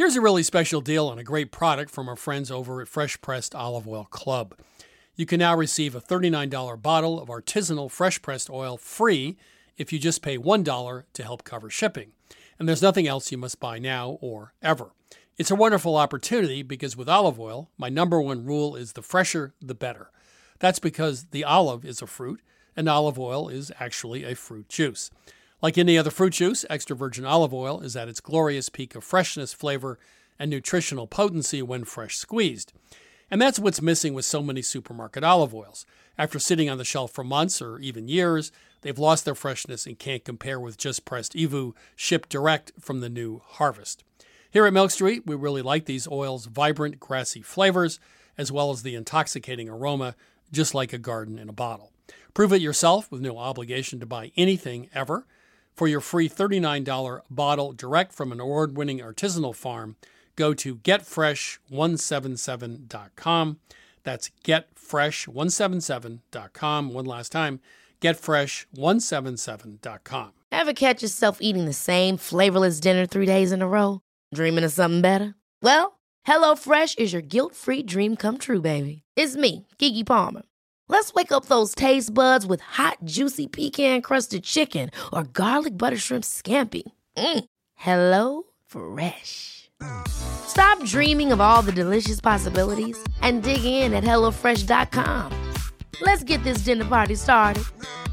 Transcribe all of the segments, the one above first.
Here's a really special deal on a great product from our friends over at Fresh Pressed Olive Oil Club. You can now receive a $39 bottle of artisanal fresh pressed oil free if you just pay $1 to help cover shipping. And there's nothing else you must buy now or ever. It's a wonderful opportunity because with olive oil, my number one rule is the fresher, the better. That's because the olive is a fruit, and olive oil is actually a fruit juice. Like any other fruit juice, extra virgin olive oil is at its glorious peak of freshness, flavor, and nutritional potency when fresh squeezed. And that's what's missing with so many supermarket olive oils. After sitting on the shelf for months or even years, they've lost their freshness and can't compare with just pressed EVOO shipped direct from the new harvest. Here at Milk Street, we really like these oils' vibrant, grassy flavors, as well as the intoxicating aroma, just like a garden in a bottle. Prove it yourself with no obligation to buy anything ever. For your free $39 bottle direct from an award-winning artisanal farm, go to getfresh177.com. That's getfresh177.com. One last time, getfresh177.com. Ever catch yourself eating the same flavorless dinner 3 days in a row? Dreaming of something better? Well, HelloFresh is your guilt-free dream come true, baby. It's me, Keke Palmer. Let's wake up those taste buds with hot, juicy pecan-crusted chicken or garlic butter shrimp scampi. Hello Fresh. Stop dreaming of all the delicious possibilities and dig in at HelloFresh.com. Let's get this dinner party started.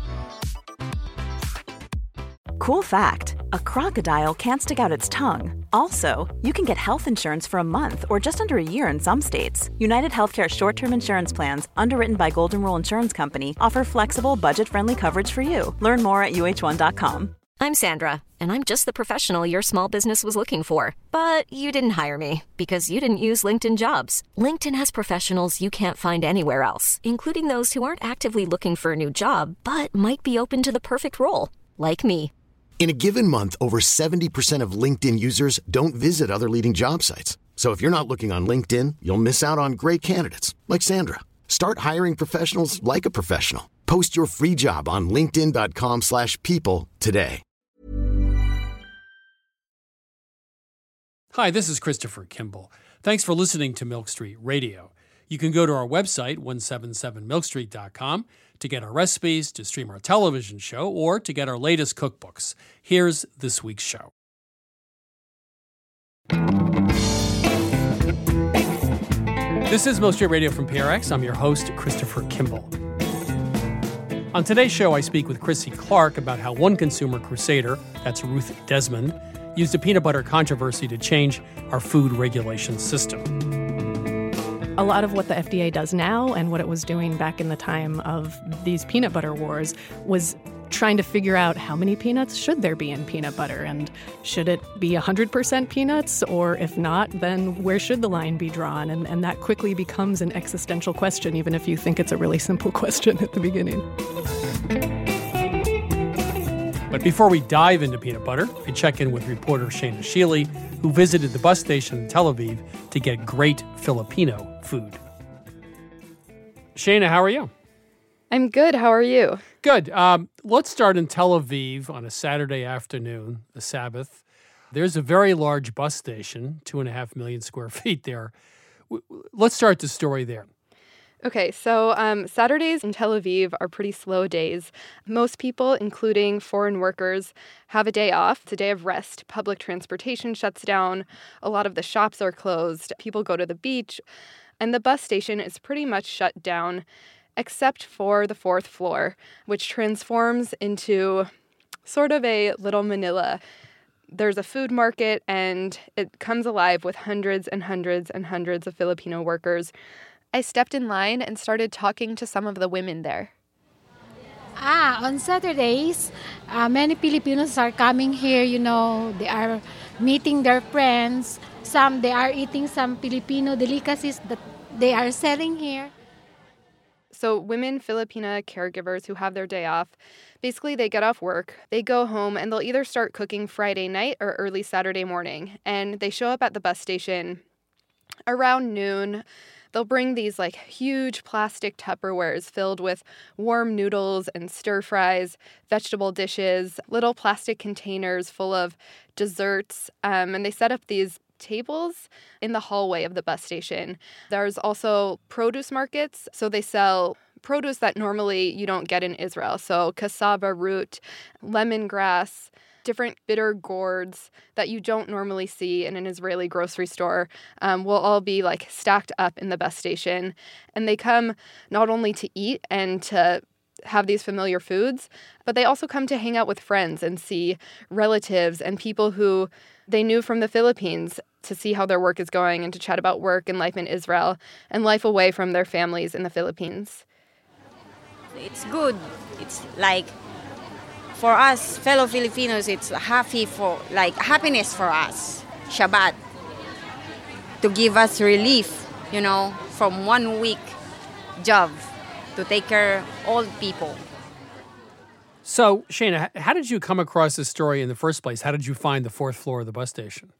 Cool fact, a crocodile can't stick out its tongue. Also, you can get health insurance for a month or just under a year in some states. United Healthcare short-term insurance plans, underwritten by Golden Rule Insurance Company, offer flexible, budget-friendly coverage for you. Learn more at uh1.com. I'm Sandra, and I'm just the professional your small business was looking for. But you didn't hire me because you didn't use LinkedIn Jobs. LinkedIn has professionals you can't find anywhere else, including those who aren't actively looking for a new job, but might be open to the perfect role, like me. In a given month, over 70% of LinkedIn users don't visit other leading job sites. So if you're not looking on LinkedIn, you'll miss out on great candidates like Sandra. Start hiring professionals like a professional. Post your free job on linkedin.com/people today. Hi, this is Christopher Kimball. Thanks for listening to Milk Street Radio. You can go to our website, 177milkstreet.com, to get our recipes, to stream our television show, or to get our latest cookbooks. Here's this week's show. This is Milk Street Radio from PRX. I'm your host, Christopher Kimball. On today's show, I speak with Chrissy Clark about how one consumer crusader, that's Ruth Desmond, used a peanut butter controversy to change our food regulation system. A lot of what the FDA does now and what it was doing back in the time of these peanut butter wars was trying to figure out how many peanuts should there be in peanut butter, and should it be 100% peanuts, or if not, then where should the line be drawn? And that quickly becomes an existential question, even if you think it's a really simple question at the beginning. But before we dive into peanut butter, I check in with reporter Shayna Shealy, who visited the bus station in Tel Aviv to get great Filipino food. Shayna, how are you? I'm good. How are you? Good. Let's start in Tel Aviv on a Saturday afternoon, the Sabbath. There's a very large bus station, 2.5 million square feet there. Let's start the story there. Okay, so Saturdays in Tel Aviv are pretty slow days. Most people, including foreign workers, have a day off. It's a day of rest. Public transportation shuts down. A lot of the shops are closed. People go to the beach. And the bus station is pretty much shut down, except for the fourth floor, which transforms into sort of a little Manila. There's a food market, and it comes alive with hundreds and hundreds and hundreds of Filipino workers. I stepped in line and started talking to some of the women there. On Saturdays, many Filipinos are coming here, they are meeting their friends. Some, they are eating some Filipino delicacies that they are selling here. So women Filipina caregivers who have their day off, basically they get off work, they go home, and they'll either start cooking Friday night or early Saturday morning. And they show up at the bus station around noon. They'll bring these huge plastic Tupperwares filled with warm noodles and stir fries, vegetable dishes, little plastic containers full of desserts. And they set up these tables in the hallway of the bus station. There's also produce markets, so they sell produce that normally you don't get in Israel. So cassava root, lemongrass, different bitter gourds that you don't normally see in an Israeli grocery store will all be like stacked up in the bus station. And they come not only to eat and to have these familiar foods, but they also come to hang out with friends and see relatives and people who they knew from the Philippines to see how their work is going and to chat about work and life in Israel and life away from their families in the Philippines. It's good. It's like for us fellow Filipinos, it's happiness for us. Shabbat to give us relief, from 1 week job to take care of old people. So, Shana, how did you come across this story in the first place? How did you find the fourth floor of the bus station?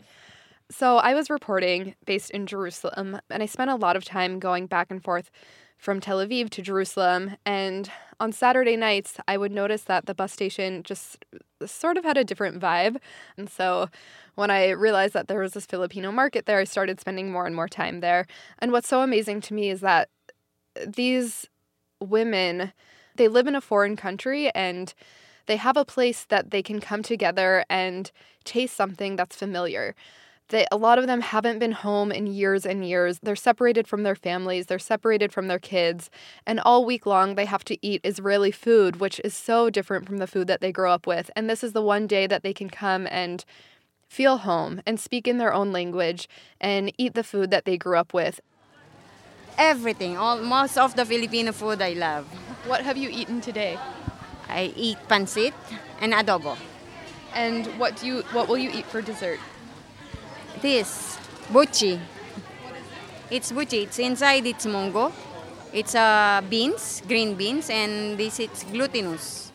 So I was reporting based in Jerusalem, and I spent a lot of time going back and forth from Tel Aviv to Jerusalem. And on Saturday nights, I would notice that the bus station just sort of had a different vibe. And so when I realized that there was this Filipino market there, I started spending more and more time there. And what's so amazing to me is that these women, they live in a foreign country and they have a place that they can come together and taste something that's familiar. A lot of them haven't been home in years and years. They're separated from their families. They're separated from their kids. And all week long, they have to eat Israeli food, which is so different from the food that they grew up with. And this is the one day that they can come and feel home and speak in their own language and eat the food that they grew up with. Everything, most of the Filipino food I love. What have you eaten today? I eat pancit and adobo. And what will you eat for dessert? This, buchi. It's buchi. It's inside, it's mongo. It's beans, green beans, and this it's glutinous.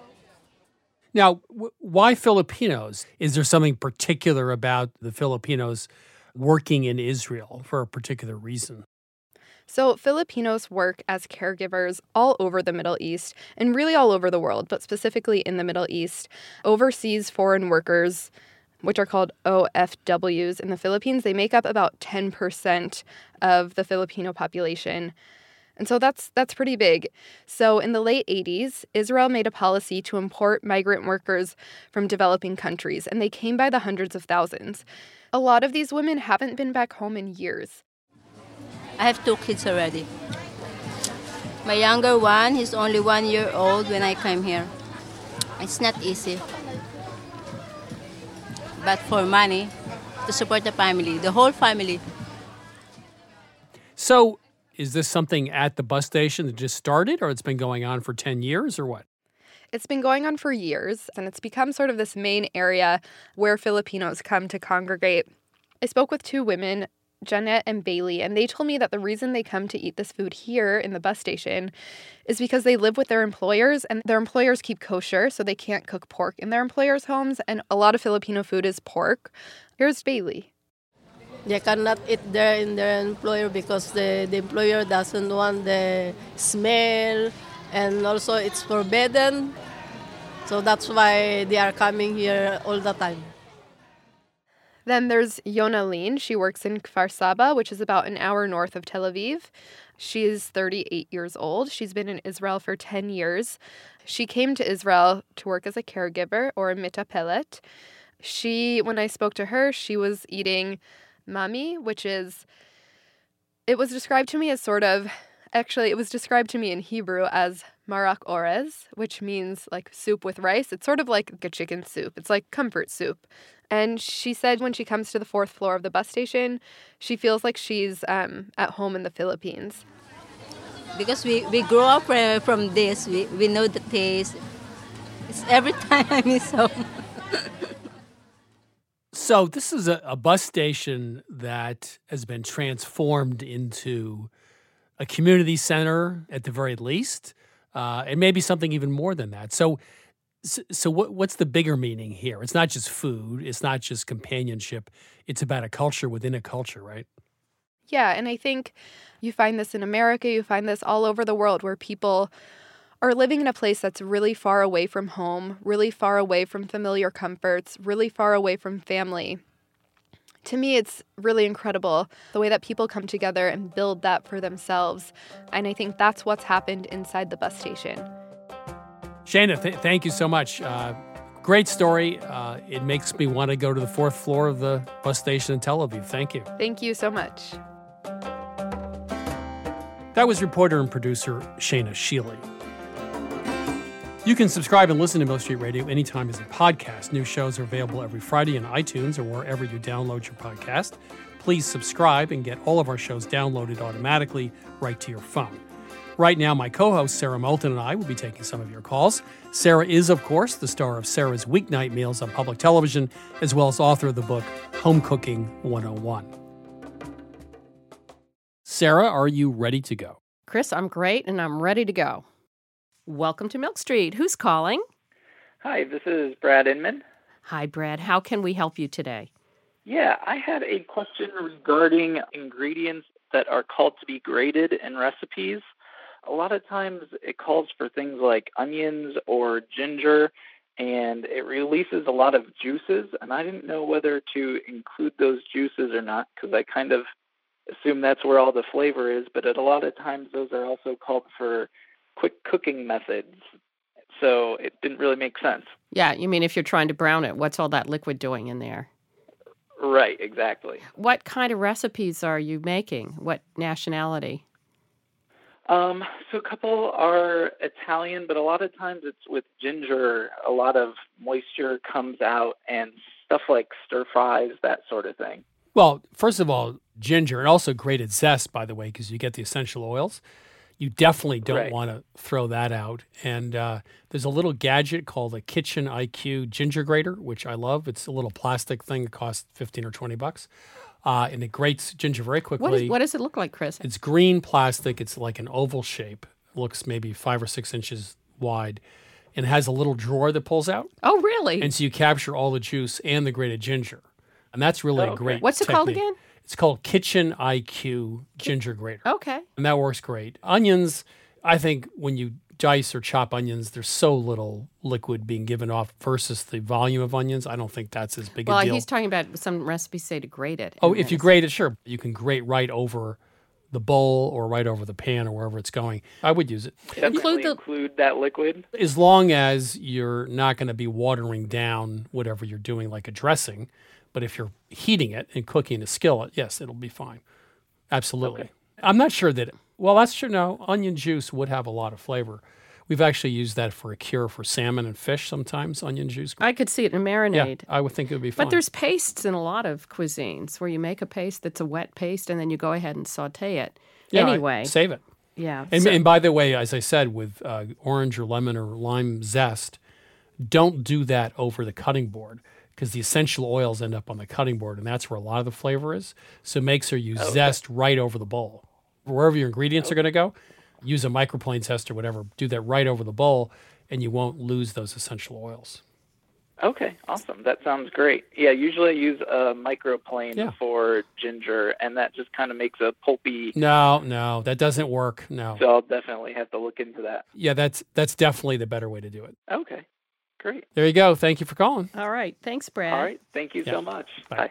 Now, why Filipinos? Is there something particular about the Filipinos working in Israel for a particular reason? So Filipinos work as caregivers all over the Middle East and really all over the world, but specifically in the Middle East. Overseas foreign workers, which are called OFWs in the Philippines, they make up about 10% of the Filipino population. And so that's pretty big. So in the late 80s, Israel made a policy to import migrant workers from developing countries, and they came by the hundreds of thousands. A lot of these women haven't been back home in years. I have 2 kids already. My younger one, he's only 1 year old when I came here. It's not easy. But for money, to support the family, the whole family. So is this something at the bus station that just started, or it's been going on for 10 years, or what? It's been going on for years, and it's become sort of this main area where Filipinos come to congregate. I spoke with 2 women, Janet and Bailey, and they told me that the reason they come to eat this food here in the bus station is because they live with their employers, and their employers keep kosher, so they can't cook pork in their employers' homes, and a lot of Filipino food is pork. Here's Bailey. They cannot eat there in their employer because the employer doesn't want the smell, and also it's forbidden. So that's why they are coming here all the time. Then there's Yona Lin. She works in Kfar Saba, which is about an hour north of Tel Aviv. She is 38 years old. She's been in Israel for 10 years. She came to Israel to work as a caregiver or a mitapelet. When I spoke to her, she was eating mami, it was described to me as it was described to me in Hebrew as marak orez, which means like soup with rice. It's sort of like a chicken soup. It's like comfort soup. And she said when she comes to the 4th floor of the bus station, she feels like she's at home in the Philippines. Because we grew up from this, we know the taste. It's every time I miss home. So this is a bus station that has been transformed into a community center at the very least, and maybe something even more than that. So what's the bigger meaning here? It's not just food. It's not just companionship. It's about a culture within a culture, right? Yeah, and I think you find this in America. You find this all over the world where people are living in a place that's really far away from home, really far away from familiar comforts, really far away from family. To me, it's really incredible the way that people come together and build that for themselves. And I think that's what's happened inside the bus station. Shana, thank you so much. Great story. It makes me want to go to the 4th floor of the bus station in Tel Aviv. Thank you. Thank you so much. That was reporter and producer Shana Shealy. You can subscribe and listen to Milk Street Radio anytime as a podcast. New shows are available every Friday on iTunes or wherever you download your podcast. Please subscribe and get all of our shows downloaded automatically right to your phone. Right now, my co-host Sarah Moulton and I will be taking some of your calls. Sarah is, of course, the star of Sarah's Weeknight Meals on public television, as well as author of the book Home Cooking 101. Sarah, are you ready to go? Chris, I'm great, and I'm ready to go. Welcome to Milk Street. Who's calling? Hi, this is Brad Inman. Hi, Brad. How can we help you today? Yeah, I had a question regarding ingredients that are called to be grated in recipes. A lot of times it calls for things like onions or ginger, and it releases a lot of juices, and I didn't know whether to include those juices or not because I kind of assume that's where all the flavor is, but at a lot of times those are also called for quick cooking methods, so it didn't really make sense. Yeah, you mean if you're trying to brown it, what's all that liquid doing in there? Right, exactly. What kind of recipes are you making? What nationality? So a couple are Italian, but a lot of times it's with ginger. A lot of moisture comes out and stuff like stir fries, that sort of thing. Well, first of all, ginger and also grated zest, by the way, because you get the essential oils. You definitely don't want to throw that out. And there's a little gadget called a Kitchen IQ ginger grater, which I love. It's a little plastic thing that costs $15 or $20. And it grates ginger very quickly. What does it look like, Chris? It's green plastic. It's like an oval shape. It looks maybe 5 or 6 inches wide. And it has a little drawer that pulls out. Oh, really? And so you capture all the juice and the grated ginger. And that's really a great What's it called again? It's called Kitchen IQ ginger grater. Okay. And that works great. Onions, I think when you dice or chop onions, there's so little liquid being given off versus the volume of onions. I don't think that's as big a deal. Well, he's talking about some recipes say to grate it. Oh, if you grate it, sure. You can grate right over the bowl or right over the pan or wherever it's going. I would use it. Include that liquid? As long as you're not going to be watering down whatever you're doing like a dressing. But if you're heating it and cooking a skillet, yes, it'll be fine. Absolutely. Okay. I'm not sure that, well, that's true. No, onion juice would have a lot of flavor. We've actually used that for a cure for salmon and fish sometimes, onion juice. I could see it in a marinade. Yeah, I would think it would be fine. But there's pastes in a lot of cuisines where you make a paste that's a wet paste and then you go ahead and saute it. Yeah, anyway. Save it. Yeah. And by the way, as I said, with orange or lemon or lime zest, don't do that over the cutting board because the essential oils end up on the cutting board, and that's where a lot of the flavor is. So make sure you zest right over the bowl. Wherever your ingredients are going to go, use a microplane zest or whatever. Do that right over the bowl, and you won't lose those essential oils. Okay, awesome. That sounds great. Yeah, usually I use a microplane for ginger, and that just kind of makes a pulpy... No, that doesn't work, no. So I'll definitely have to look into that. Yeah, that's definitely the better way to do it. Okay, great. There you go. Thank you for calling. All right. Thanks, Brad. All right. Thank you so much. Bye.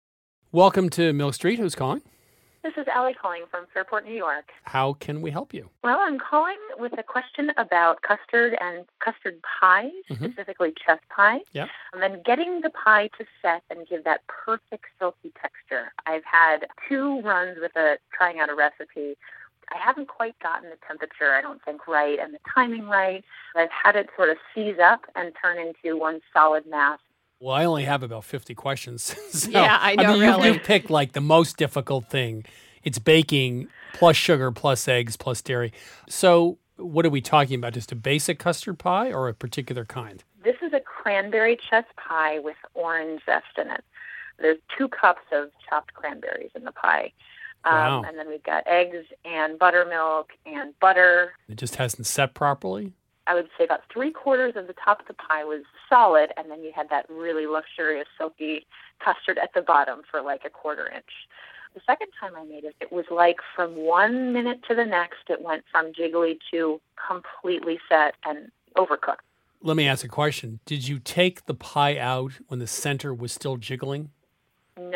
Welcome to Milk Street. Who's calling? This is Allie calling from Fairport, New York. How can we help you? Well, I'm calling with a question about custard and custard pie, specifically chess pie. Yeah. And then getting the pie to set and give that perfect silky texture. I've had 2 runs with trying out a recipe. I haven't quite gotten the temperature, I don't think, right, and the timing right. I've had it sort of seize up and turn into one solid mass. Well, I only have about 50 questions. So, yeah, I know, really. You picked like the most difficult thing. It's baking plus sugar plus eggs plus dairy. So what are we talking about? Just a basic custard pie or a particular kind? This is a cranberry chess pie with orange zest in it. There's 2 cups of chopped cranberries in the pie. Wow. And then we've got eggs and buttermilk and butter. It just hasn't set properly? I would say about 3/4 of the top of the pie was solid, and then you had that really luxurious, silky custard at the bottom for like a 1/4 inch. The second time I made it, it was like from 1 minute to the next, it went from jiggly to completely set and overcooked. Let me ask a question. Did you take the pie out when the center was still jiggling? No.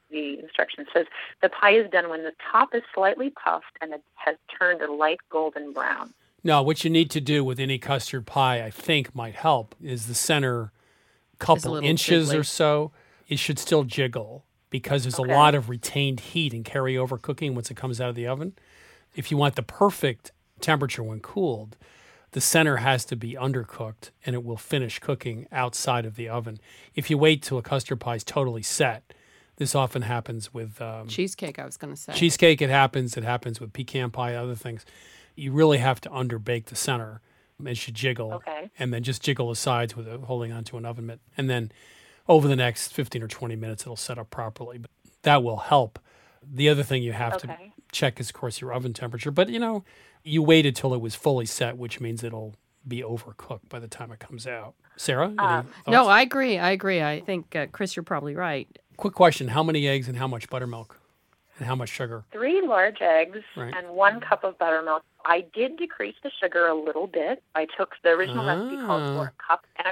the instructions says the pie is done when the top is slightly puffed and it has turned a light golden brown. No, what you need to do with any custard pie, I think might help, is the center couple inches or so, it should still jiggle because there's a lot of retained heat and carryover cooking once it comes out of the oven. If you want the perfect temperature when cooled, the center has to be undercooked and it will finish cooking outside of the oven. If you wait till a custard pie is totally set, this often happens with cheesecake, I was going to say. Cheesecake, it happens with pecan pie, other things. You really have to underbake the center. It should jiggle, and then just jiggle the sides with holding onto an oven mitt. And then over the next 15 or 20 minutes, it'll set up properly. But that will help. The other thing you have to check is, of course, your oven temperature. But, you waited till it was fully set, which means it'll be overcooked by the time it comes out. Sarah, any thoughts? No, I agree. I think, Chris, you're probably right. Quick question. How many eggs and how much buttermilk? And how much sugar? 3 large eggs and 1 cup of buttermilk. I did decrease the sugar a little bit. I took the original recipe called for 1.25 cups, and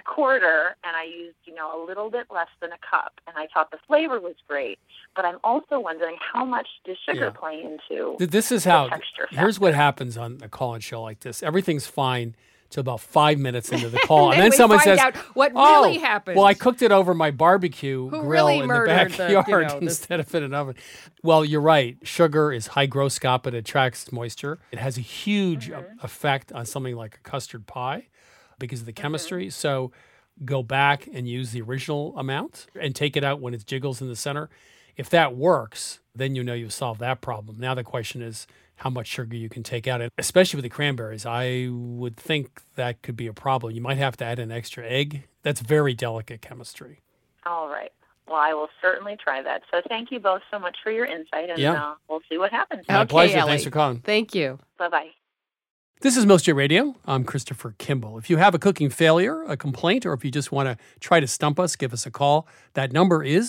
I used, a little bit less than a cup. And I thought the flavor was great. But I'm also wondering how much does sugar play into this is how, here's what happens on a call-in show like this. Everything's fine till about 5 minutes into the call. And then someone says, out what really happened. Well, I cooked it over my barbecue grill in the backyard instead of in an oven. Well, you're right. Sugar is high gross scop. It attracts moisture. It has a huge effect on something like a custard pie because of the chemistry. So go back and use the original amount and take it out when it jiggles in the center. If that works, then you've solved that problem. Now the question is how much sugar you can take out. And especially with the cranberries, I would think that could be a problem. You might have to add an extra egg. That's very delicate chemistry. All right. Well, I will certainly try that. So thank you both so much for your insight, and we'll see what happens. My pleasure. Ellie. Thanks for calling. Thank you. Bye-bye. This is Milk Street Radio. I'm Christopher Kimball. If you have a cooking failure, a complaint, or if you just want to try to stump us, give us a call. That number is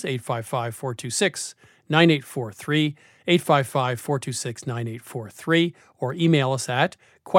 855-426-9843, 855-426-9843, or email us at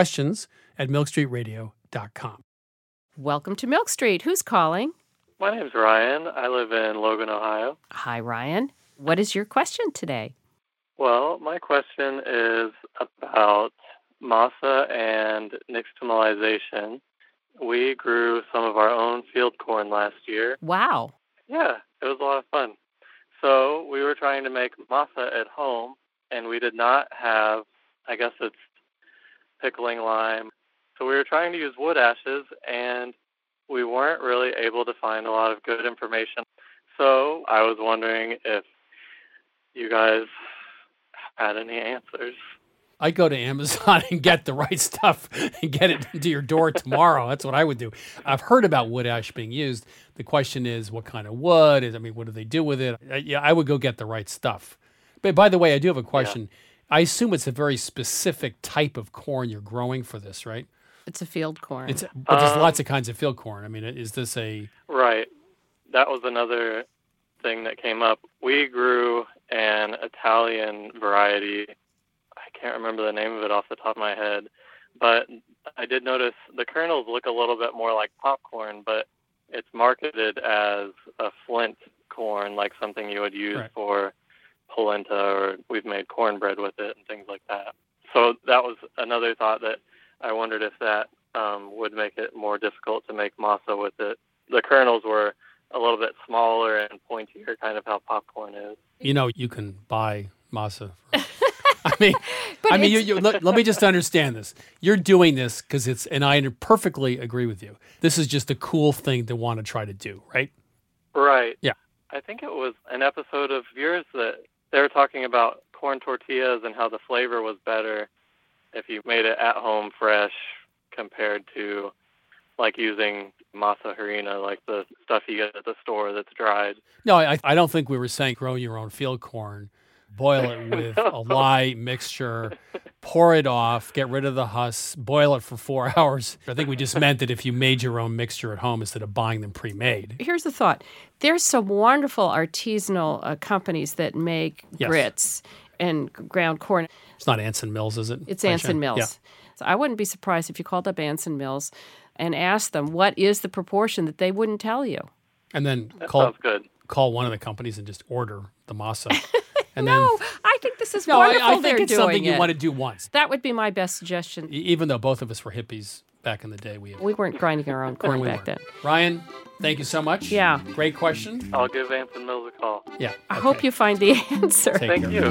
questions@milkstreetradio.com. Welcome to Milk Street. Who's calling? My name's Ryan. I live in Logan, Ohio. Hi, Ryan. What is your question today? Well, my question is about masa and nixtamalization. We grew some of our own field corn last year. Wow. Yeah, it was a lot of fun. So we were trying to make masa at home, and we did not have, I guess it's pickling lime. So we were trying to use wood ashes, and we weren't really able to find a lot of good information. So I was wondering if you guys had any answers. I'd go to Amazon and get the right stuff and get it to your door tomorrow. That's what I would do. I've heard about wood ash being used. The question is, what kind of wood? What do they do with it? I would go get the right stuff. But by the way, I do have a question. Yeah. I assume it's a very specific type of corn you're growing for this, right? It's a field corn. But there's lots of kinds of field corn. Is this a... Right. That was another thing that came up. We grew an Italian variety. I can't remember the name of it off the top of my head, but I did notice the kernels look a little bit more like popcorn, but it's marketed as a flint corn, like something you would use for polenta, or we've made cornbread with it and things like that. So that was another thought that I wondered if that would make it more difficult to make masa with it. The kernels were a little bit smaller and pointier, kind of how popcorn is. You can buy masa. Let me just understand this. You're doing this because and I perfectly agree with you. This is just a cool thing to want to try to do, right? Right. Yeah. I think it was an episode of yours that they were talking about corn tortillas and how the flavor was better if you made it at home fresh compared to like using masa harina, like the stuff you get at the store that's dried. No, I don't think we were saying grow your own field corn. Boil it with a lye mixture, pour it off, get rid of the husks, boil it for 4 hours. I think we just meant that if you made your own mixture at home instead of buying them pre-made. Here's the thought. There's some wonderful artisanal companies that make grits and ground corn. It's not Anson Mills, is it? It's Anson Mills. Yeah. So I wouldn't be surprised if you called up Anson Mills and asked them what is the proportion that they wouldn't tell you. And then sounds good. call one of the companies and just order the masa. And I think this is wonderful. I think it's doing something you want to do once. That would be my best suggestion. Even though both of us were hippies back in the day. We weren't grinding our own corn back then. Ryan, thank you so much. Yeah. Great question. I'll give Anson Mills a call. Yeah. I hope you find the answer. Thank you.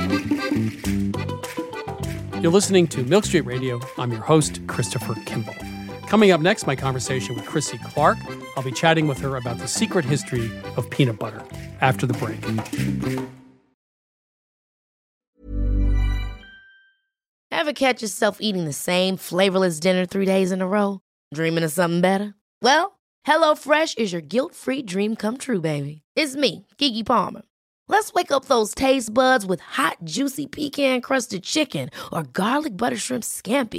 You're listening to Milk Street Radio. I'm your host, Christopher Kimball. Coming up next, my conversation with Chrissy Clark. I'll be chatting with her about the secret history of peanut butter after the break. Ever catch yourself eating the same flavorless dinner 3 days in a row? Dreaming of something better? Well, HelloFresh is your guilt-free dream come true, baby. It's me, Keke Palmer. Let's wake up those taste buds with hot, juicy pecan-crusted chicken or garlic butter shrimp scampi.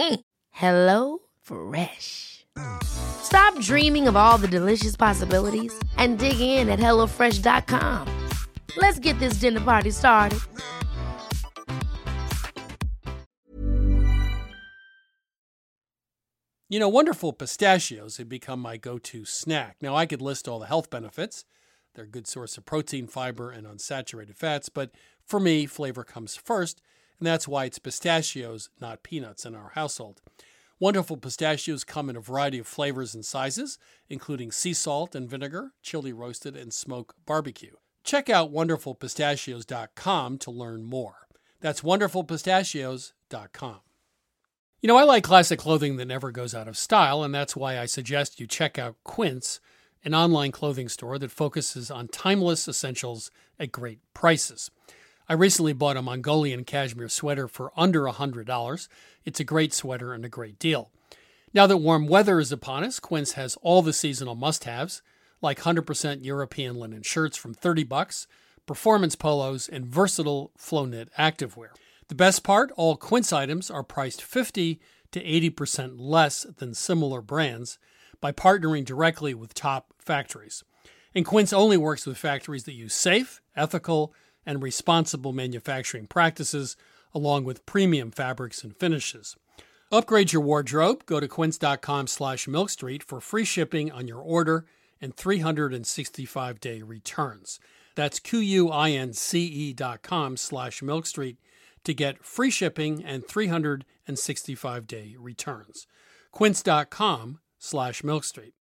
HelloFresh. Stop dreaming of all the delicious possibilities and dig in at HelloFresh.com. Let's get this dinner party started. You know, Wonderful Pistachios have become my go-to snack. Now, I could list all the health benefits. They're a good source of protein, fiber, and unsaturated fats. But for me, flavor comes first, and that's why it's pistachios, not peanuts, in our household. Wonderful Pistachios come in a variety of flavors and sizes, including sea salt and vinegar, chili roasted, and smoke barbecue. Check out wonderfulpistachios.com to learn more. That's wonderfulpistachios.com. You know, I like classic clothing that never goes out of style, and that's why I suggest you check out Quince, an online clothing store that focuses on timeless essentials at great prices. I recently bought a Mongolian cashmere sweater for under $100. It's a great sweater and a great deal. Now that warm weather is upon us, Quince has all the seasonal must-haves, like 100% European linen shirts from $30, performance polos, and versatile flow-knit activewear. The best part, all Quince items are priced 50 to 80% less than similar brands by partnering directly with top factories. And Quince only works with factories that use safe, ethical, and responsible manufacturing practices, along with premium fabrics and finishes. Upgrade your wardrobe. Go to quince.com/milkstreet for free shipping on your order and 365-day returns. That's QUINCE.com/milkstreet to get free shipping and 365-day returns. Quince.com/milkstreet.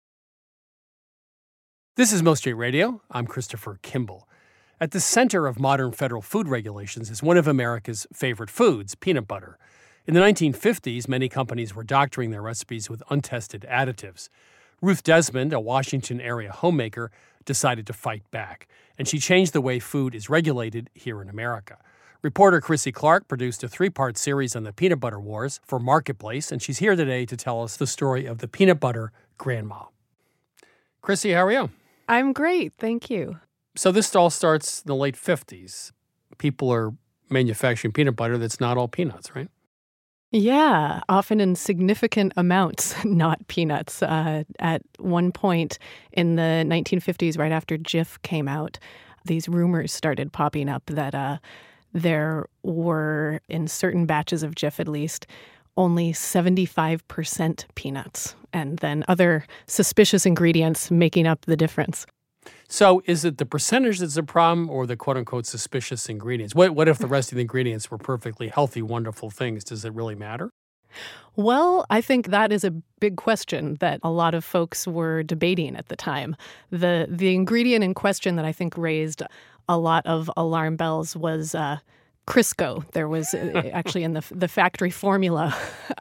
This is Milk Street Radio. I'm Christopher Kimball. At the center of modern federal food regulations is one of America's favorite foods, peanut butter. In the 1950s, many companies were doctoring their recipes with untested additives. Ruth Desmond, a Washington area homemaker, decided to fight back, and she changed the way food is regulated here in America. Reporter Chrissy Clark produced a 3-part series on the peanut butter wars for Marketplace, and she's here today to tell us the story of the peanut butter grandma. Chrissy, how are you? I'm great, thank you. So this all starts in the late 50s. People are manufacturing peanut butter that's not all peanuts, right? Yeah, often in significant amounts, not peanuts. At one point in the 1950s, right after Jif came out, these rumors started popping up that there were, in certain batches of Jif at least, only 75% peanuts, and then other suspicious ingredients making up the difference. So is it the percentage that's a problem or the quote-unquote suspicious ingredients? What if the rest of the ingredients were perfectly healthy, wonderful things? Does it really matter? Well, I think that is a big question that a lot of folks were debating at the time. The ingredient in question that I think raised a lot of alarm bells was Crisco. There was actually in the factory formula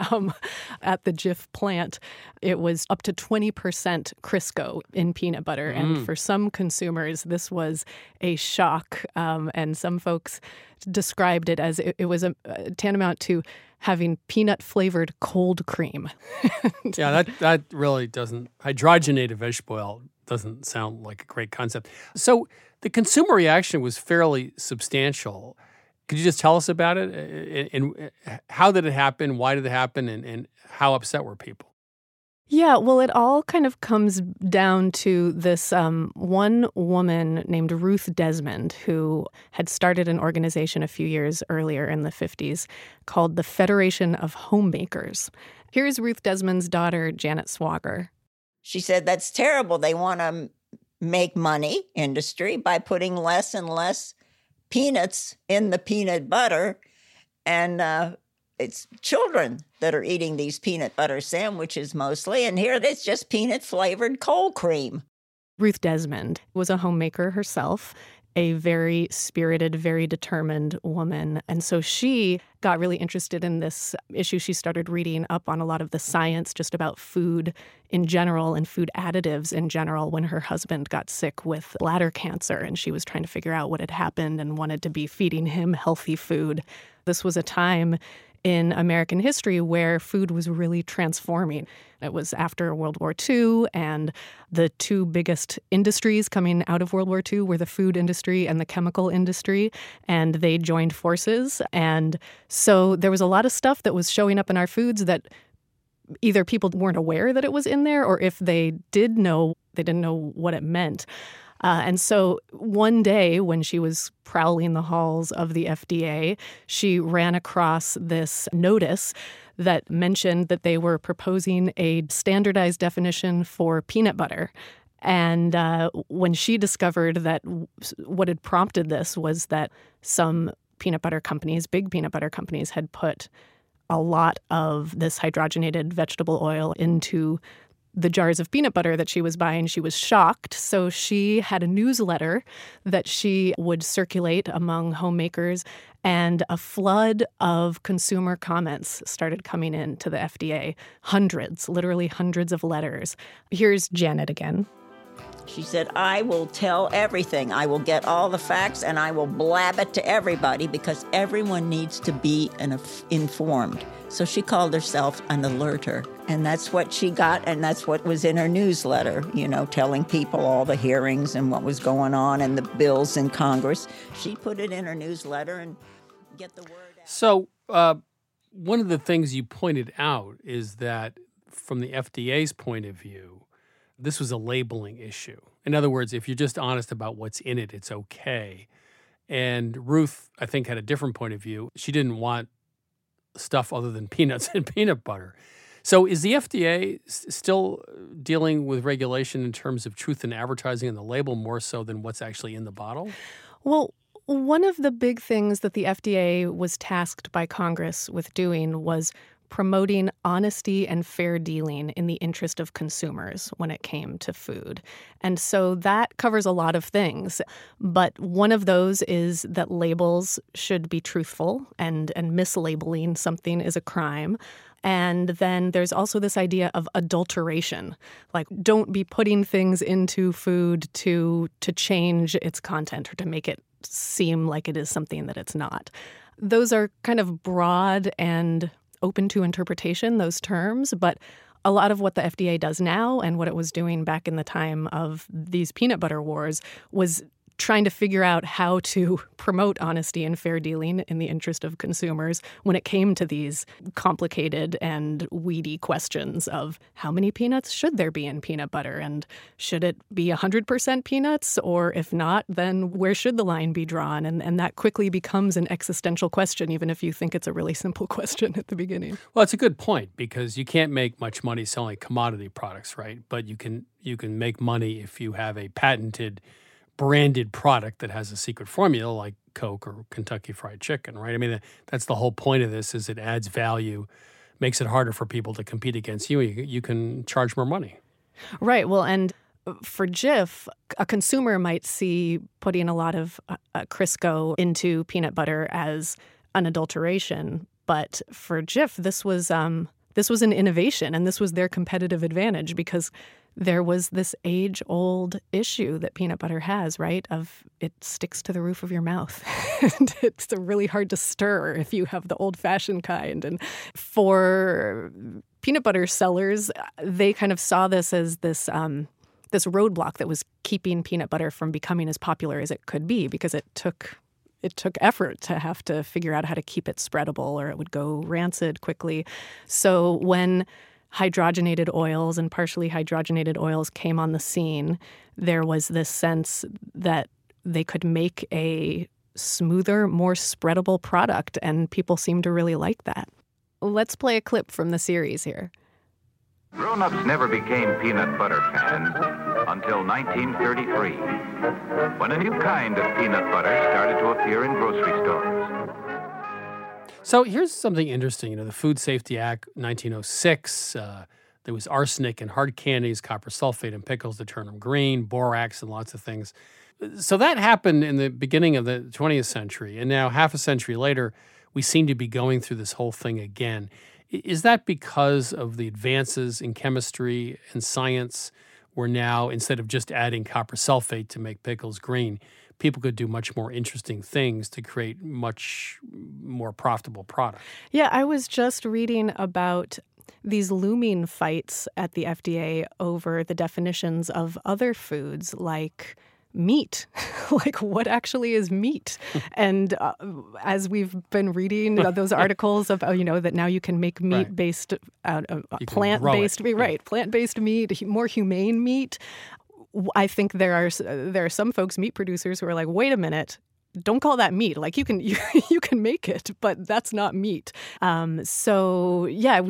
at the Jif plant, it was up to 20% Crisco in peanut butter. And for some consumers, this was a shock. And some folks described it as it was a tantamount to having peanut-flavored cold cream. Yeah, that really doesn't... Hydrogenated vegetable oil doesn't sound like a great concept. So the consumer reaction was fairly substantial. Could you just tell us about it? And how did it happen? Why did it happen? And how upset were people? Yeah, well, it all kind of comes down to this one woman named Ruth Desmond, who had started an organization a few years earlier in the 50s called the Federation of Homemakers. Here's Ruth Desmond's daughter, Janet Swager. She said, that's terrible. They want to make money, industry, by putting less and less peanuts in the peanut butter. And it's children that are eating these peanut butter sandwiches mostly. And here it's just peanut-flavored cold cream. Ruth Desmond was a homemaker herself, a very spirited, very determined woman. And so she got really interested in this issue. She started reading up on a lot of the science just about food in general and food additives in general when her husband got sick with bladder cancer. And she was trying to figure out what had happened and wanted to be feeding him healthy food. This was a time in American history where food was really transforming. It was after World War II, and the two biggest industries coming out of World War II were the food industry and the chemical industry, and they joined forces. And so there was a lot of stuff that was showing up in our foods that either people weren't aware that it was in there, or if they did know, they didn't know what it meant. And so one day when she was prowling the halls of the FDA, she ran across this notice that mentioned that they were proposing a standardized definition for peanut butter. And when she discovered that what had prompted this was that some peanut butter companies, big peanut butter companies, had put a lot of this hydrogenated vegetable oil into the jars of peanut butter that she was buying, she was shocked. So she had a newsletter that she would circulate among homemakers, and a flood of consumer comments started coming in to the FDA. Hundreds, literally hundreds of letters. Here's Janet again. She said, I will tell everything. I will get all the facts and I will blab it to everybody because everyone needs to be informed. So she called herself an alerter. And that's what she got, and that's what was in her newsletter, telling people all the hearings and what was going on and the bills in Congress. She put it in her newsletter and get the word out. So one of the things you pointed out is that from the FDA's point of view, this was a labeling issue. In other words, if you're just honest about what's in it, it's okay. And Ruth, I think, had a different point of view. She didn't want stuff other than peanuts and peanut butter. So is the FDA still dealing with regulation in terms of truth in advertising and the label more so than what's actually in the bottle? Well, one of the big things that the FDA was tasked by Congress with doing was promoting honesty and fair dealing in the interest of consumers when it came to food. And so that covers a lot of things. But one of those is that labels should be truthful, and mislabeling something is a crime. And then there's also this idea of adulteration. Like, don't be putting things into food to change its content or to make it seem like it is something that it's not. Those are kind of broad and open to interpretation, those terms, but a lot of what the FDA does now and what it was doing back in the time of these peanut butter wars was trying to figure out how to promote honesty and fair dealing in the interest of consumers when it came to these complicated and weedy questions of how many peanuts should there be in peanut butter, and should it be 100% peanuts, or if not, then where should the line be drawn? And that quickly becomes an existential question, even if you think it's a really simple question at the beginning. Well, it's a good point, because you can't make much money selling commodity products, right? But you can make money if you have a patented branded product that has a secret formula like Coke or Kentucky Fried Chicken, right? I mean, that's the whole point of this, is it adds value, makes it harder for people to compete against you. You can charge more money. Right. Well, and for Jif, a consumer might see putting a lot of Crisco into peanut butter as an adulteration. But for Jif, this was an innovation, and this was their competitive advantage, because there was this age-old issue that peanut butter has, right, of it sticks to the roof of your mouth. And it's really hard to stir if you have the old-fashioned kind. And for peanut butter sellers, they kind of saw this as this roadblock that was keeping peanut butter from becoming as popular as it could be, because it took effort to have to figure out how to keep it spreadable, or it would go rancid quickly. So when hydrogenated oils and partially hydrogenated oils came on the scene, there was this sense that they could make a smoother, more spreadable product, and people seemed to really like that. Let's play a clip from the series here. Grown-ups never became peanut butter fans until 1933, when a new kind of peanut butter started to appear in grocery stores. So here's something interesting. The Food Safety Act, 1906, there was arsenic in hard candies, copper sulfate in pickles to turn them green, borax and lots of things. So that happened in the beginning of the 20th century. And now, half a century later, we seem to be going through this whole thing again. Is that because of the advances in chemistry and science, where now, instead of just adding copper sulfate to make pickles green, people could do much more interesting things to create much more profitable product? Yeah, I was just reading about these looming fights at the FDA over the definitions of other foods like meat. Like, what actually is meat? And as we've been reading those articles of, that now you can make meat-based, plant-based meat, right? Plant-based meat, more humane meat. I think there are some folks, meat producers, who are like, wait a minute, don't call that meat. Like, you can make it, but that's not meat. So yeah,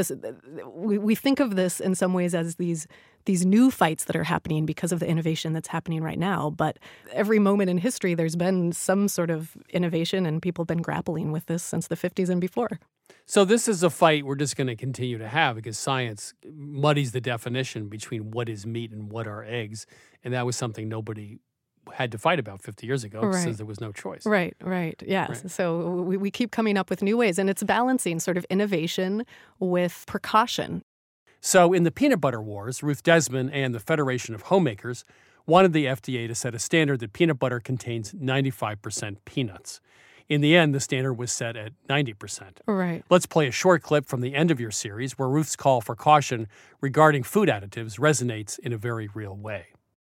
we think of this in some ways as these new fights that are happening because of the innovation that's happening right now. But every moment in history, there's been some sort of innovation, and people have been grappling with this since the 50s and before. So this is a fight we're just going to continue to have because science muddies the definition between what is meat and what are eggs. And that was something nobody had to fight about 50 years ago since there was no choice. Right. Yes. Right. So we keep coming up with new ways, and it's balancing sort of innovation with precaution. So in the peanut butter wars, Ruth Desmond and the Federation of Homemakers wanted the FDA to set a standard that peanut butter contains 95% peanuts. In the end, the standard was set at 90%. Right. Let's play a short clip from the end of your series where Ruth's call for caution regarding food additives resonates in a very real way.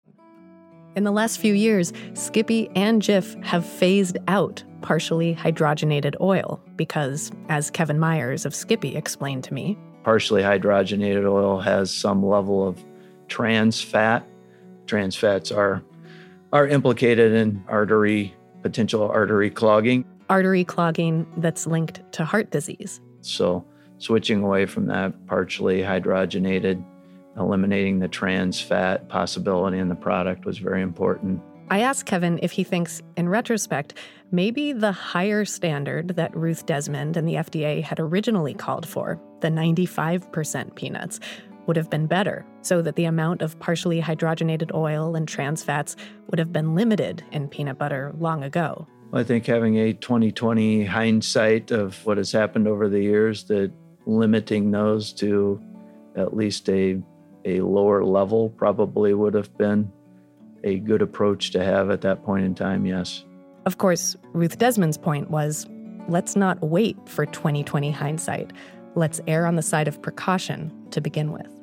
In the last few years, Skippy and Jif have phased out partially hydrogenated oil because, as Kevin Myers of Skippy explained to me, partially hydrogenated oil has some level of trans fat. Trans fats are implicated in potential artery clogging. Artery clogging that's linked to heart disease. So switching away from that partially hydrogenated, eliminating the trans fat possibility in the product was very important. I asked Kevin if he thinks, in retrospect, maybe the higher standard that Ruth Desmond and the FDA had originally called for, the 95% peanuts, would have been better, so that the amount of partially hydrogenated oil and trans fats would have been limited in peanut butter long ago. I think having a 20/20 hindsight of what has happened over the years, that limiting those to at least a lower level probably would have been a good approach to have at that point in time, yes. Of course, Ruth Desmond's point was, let's not wait for 20/20 hindsight. Let's err on the side of precaution to begin with.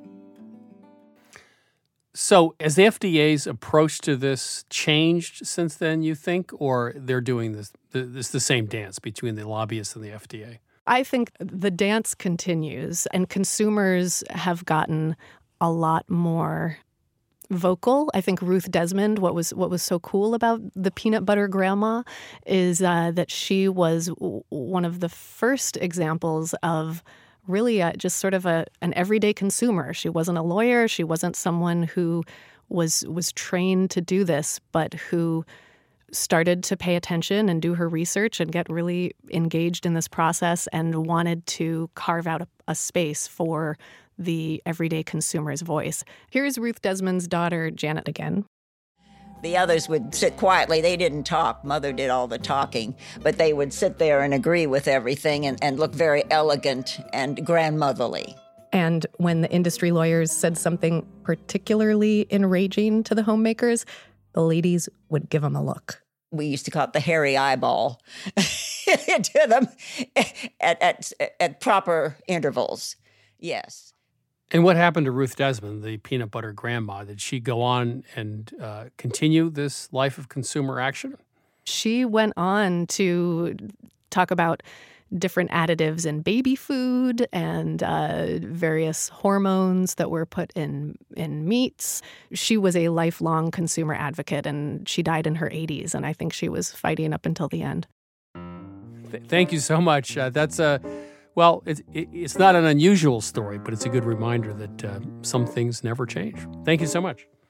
So has the FDA's approach to this changed since then, you think, or they're doing the same dance between the lobbyists and the FDA? I think the dance continues, and consumers have gotten a lot more vocal. I think Ruth Desmond, what was so cool about the peanut butter grandma is that she was one of the first examples of really just sort of an everyday consumer. She wasn't a lawyer. She wasn't someone who was trained to do this, but who started to pay attention and do her research and get really engaged in this process and wanted to carve out a space for the everyday consumer's voice. Here's Ruth Desmond's daughter, Janet, again. The others would sit quietly. They didn't talk. Mother did all the talking. But they would sit there and agree with everything and look very elegant and grandmotherly. And when the industry lawyers said something particularly enraging to the homemakers, the ladies would give them a look. We used to call it the hairy eyeball to them at proper intervals. Yes. And what happened to Ruth Desmond, the peanut butter grandma? Did she go on and continue this life of consumer action? She went on to talk about different additives in baby food and various hormones that were put in meats. She was a lifelong consumer advocate, and she died in her 80s, and I think she was fighting up until the end. Thank you so much. Well, it's not an unusual story, but it's a good reminder that some things never change. Thank you so much.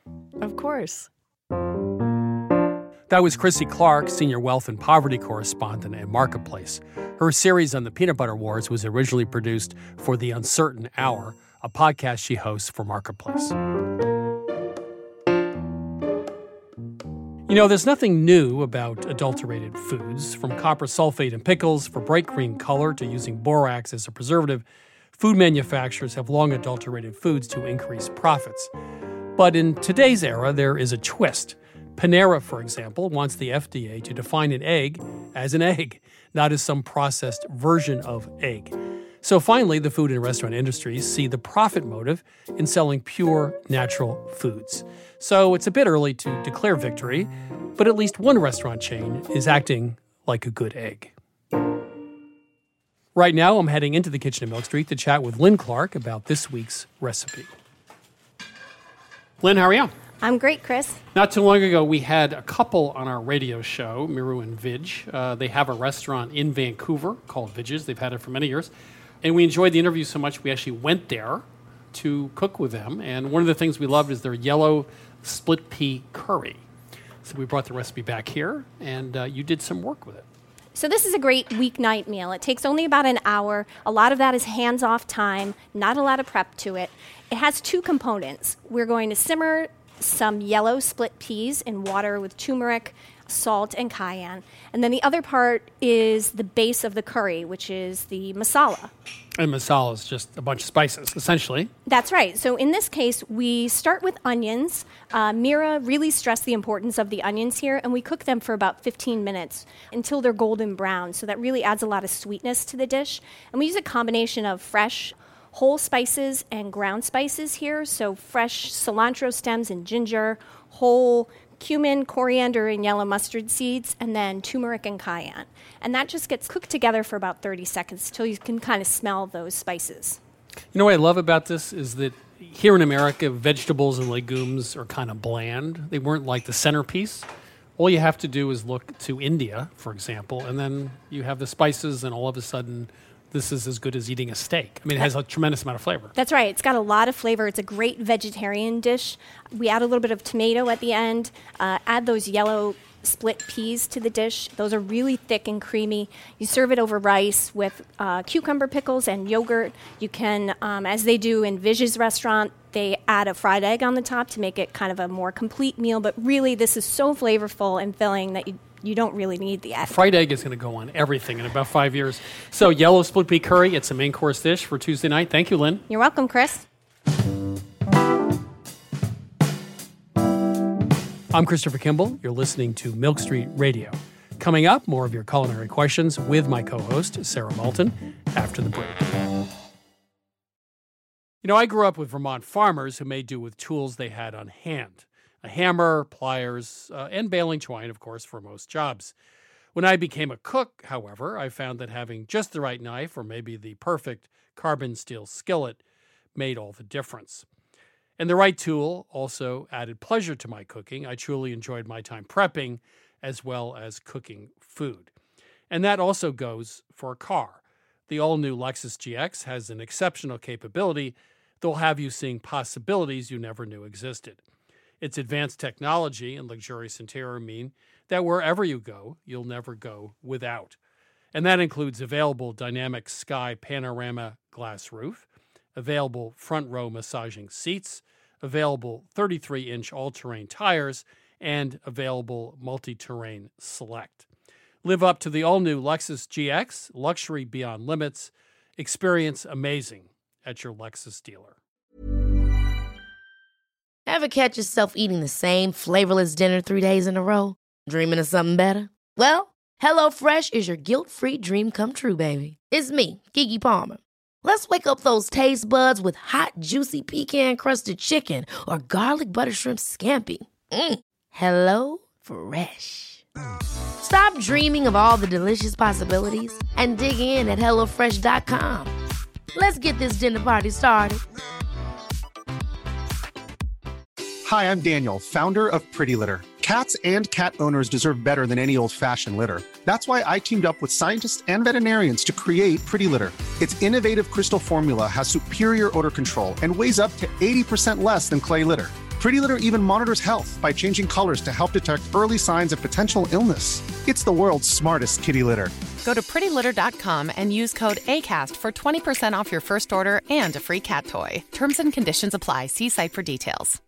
Of course. That was Chrissy Clark, Senior Wealth and Poverty Correspondent at Marketplace. Her series on the Peanut Butter Wars was originally produced for The Uncertain Hour, a podcast she hosts for Marketplace. You know, there's nothing new about adulterated foods. From copper sulfate in pickles for bright green color to using borax as a preservative, food manufacturers have long adulterated foods to increase profits. But in today's era, there is a twist. Panera, for example, wants the FDA to define an egg as an egg, not as some processed version of egg. So finally, the food and restaurant industries see the profit motive in selling pure, natural foods. So it's a bit early to declare victory, but at least one restaurant chain is acting like a good egg. Right now, I'm heading into the kitchen at Milk Street to chat with Lynn Clark about this week's recipe. Lynn, how are you? I'm great, Chris. Not too long ago, we had a couple on our radio show, Miru and Vidge. They have a restaurant in Vancouver called Vidge's. They've had it for many years. And we enjoyed the interview so much, we actually went there to cook with them. And one of the things we loved is their yellow split pea curry. So we brought the recipe back here, and you did some work with it. So this is a great weeknight meal. It takes only about an hour. A lot of that is hands-off time, not a lot of prep to it. It has two components. We're going to simmer some yellow split peas in water with turmeric, salt, and cayenne. And then the other part is the base of the curry, which is the masala. And masala is just a bunch of spices, essentially. That's right. So in this case, we start with onions. Mira really stressed the importance of the onions here, and we cook them for about 15 minutes until they're golden brown. So that really adds a lot of sweetness to the dish. And we use a combination of fresh whole spices and ground spices here. So fresh cilantro stems and ginger, whole cumin, coriander, and yellow mustard seeds, and then turmeric and cayenne. And that just gets cooked together for about 30 seconds till you can kind of smell those spices. You know what I love about this is that here in America, vegetables and legumes are kind of bland. They weren't like the centerpiece. All you have to do is look to India, for example, and then you have the spices, and all of a sudden this is as good as eating a steak. I mean, it has a tremendous amount of flavor. That's right. It's got a lot of flavor. It's a great vegetarian dish. We add a little bit of tomato at the end, add those yellow split peas to the dish. Those are really thick and creamy. You serve it over rice with cucumber pickles and yogurt. You can, as they do in Vidge's restaurant, they add a fried egg on the top to make it kind of a more complete meal. But really, this is so flavorful and filling that you don't really need the egg. Fried egg is going to go on everything in about 5 years. So yellow split pea curry, it's a main course dish for Tuesday night. Thank you, Lynn. You're welcome, Chris. I'm Christopher Kimball. You're listening to Milk Street Radio. Coming up, more of your culinary questions with my co-host, Sarah Moulton, after the break. You know, I grew up with Vermont farmers who made do with tools they had on hand. A hammer, pliers, and baling twine, of course, for most jobs. When I became a cook, however, I found that having just the right knife or maybe the perfect carbon steel skillet made all the difference. And the right tool also added pleasure to my cooking. I truly enjoyed my time prepping as well as cooking food. And that also goes for a car. The all-new Lexus GX has an exceptional capability that will have you seeing possibilities you never knew existed. Its advanced technology and luxurious interior mean that wherever you go, you'll never go without. And that includes available dynamic sky panorama glass roof, available front row massaging seats, available 33-inch all-terrain tires, and available multi-terrain select. Live up to the all-new Lexus GX, luxury beyond limits. Experience amazing at your Lexus dealer. Ever catch yourself eating the same flavorless dinner 3 days in a row? Dreaming of something better? Well, HelloFresh is your guilt-free dream come true, baby. It's me, Keke Palmer. Let's wake up those taste buds with hot, juicy pecan-crusted chicken or garlic butter shrimp scampi. HelloFresh. Stop dreaming of all the delicious possibilities and dig in at HelloFresh.com. Let's get this dinner party started. Hi, I'm Daniel, founder of Pretty Litter. Cats and cat owners deserve better than any old-fashioned litter. That's why I teamed up with scientists and veterinarians to create Pretty Litter. Its innovative crystal formula has superior odor control and weighs up to 80% less than clay litter. Pretty Litter even monitors health by changing colors to help detect early signs of potential illness. It's the world's smartest kitty litter. Go to prettylitter.com and use code ACAST for 20% off your first order and a free cat toy. Terms and conditions apply. See site for details.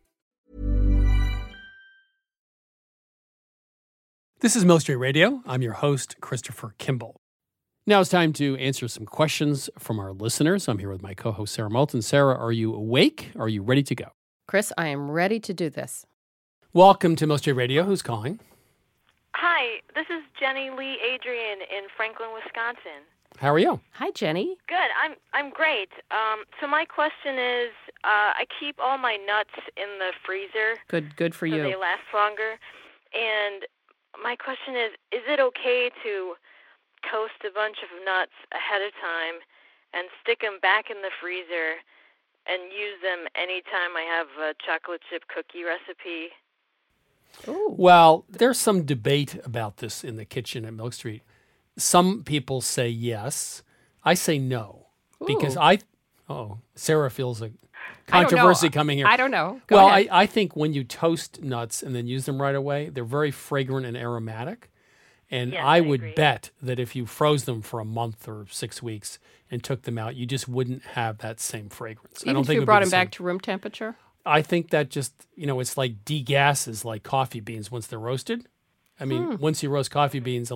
This is Milk Street Radio. I'm your host, Christopher Kimball. Now it's time to answer some questions from our listeners. I'm here with my co-host, Sarah Moulton. Sarah, are you awake? Are you ready to go? Chris, I am ready to do this. Welcome to Milk Street Radio. Who's calling? Hi, this is Jenny Lee Adrian in Franklin, Wisconsin. How are you? Hi, Jenny. Good. I'm great. So my question is, I keep all my nuts in the freezer. Good for you. So they last longer. And my question is it okay to toast a bunch of nuts ahead of time and stick them back in the freezer and use them anytime I have a chocolate chip cookie recipe? Ooh. Well, there's some debate about this in the kitchen at Milk Street. Some people say yes. I say no. Because Sarah feels a controversy coming here. I don't know. Go ahead. I think when you toast nuts and then use them right away, they're very fragrant and aromatic. And yes, I would bet that if you froze them for a month or 6 weeks and took them out, you just wouldn't have that same fragrance. Even if you brought them back to room temperature? I think that just, it's like degases like coffee beans once they're roasted. I mean, once you roast coffee beans,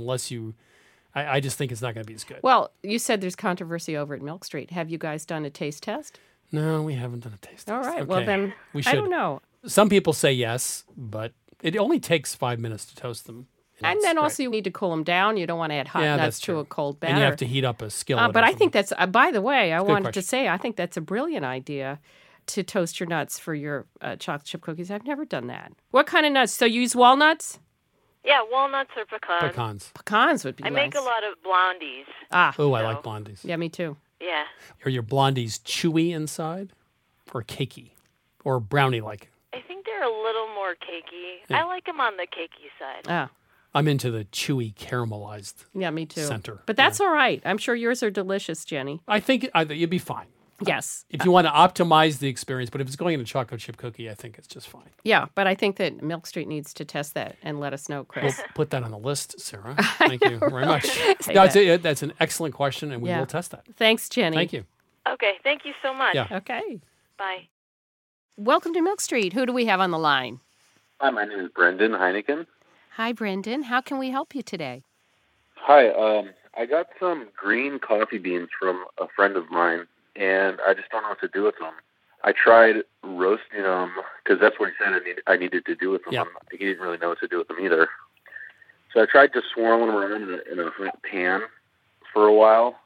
I just think it's not going to be as good. Well, you said there's controversy over at Milk Street. Have you guys done a taste test? No, we haven't done a taste test. All right. Okay. Well, then we should. I don't know. Some people say yes, but it only takes 5 minutes to toast them. And then also you need to cool them down. You don't want to add hot nuts to a cold batter. And you have to heat up a skillet. But I think that's, by the way, I wanted question. to say, I think that's a brilliant idea to toast your nuts for your chocolate chip cookies. I've never done that. What kind of nuts? So you use walnuts? Yeah, walnuts or pecans. Pecans would be I nice. make a lot of blondies. Oh, I like blondies. Yeah, me too. Yeah. Are your blondies chewy inside or cakey or brownie-like? I think they're a little more cakey. Yeah. I like them on the cakey side. I'm into the chewy caramelized me too. center. But that's all right. I'm sure yours are delicious, Jenny. I think you'd be fine. Yes. If you want to optimize the experience, but if it's going in a chocolate chip cookie, I think it's just fine. Yeah, but I think that Milk Street needs to test that and let us know, Chris. We'll put that on the list, Sarah. Thank you very much. That's an excellent question, and we will test that. Thanks, Jenny. Thank you. Okay, thank you so much. Yeah. Okay. Bye. Welcome to Milk Street. Who do we have on the line? Hi, my name is Brendan Heineken. Hi, Brendan. How can we help you today? Hi, I got some green coffee beans from a friend of mine, and I just don't know what to do with them. I tried roasting them, because that's what he said I needed to do with them. Yep. He didn't really know what to do with them either. So I tried just swirling them around in a hot pan for a while,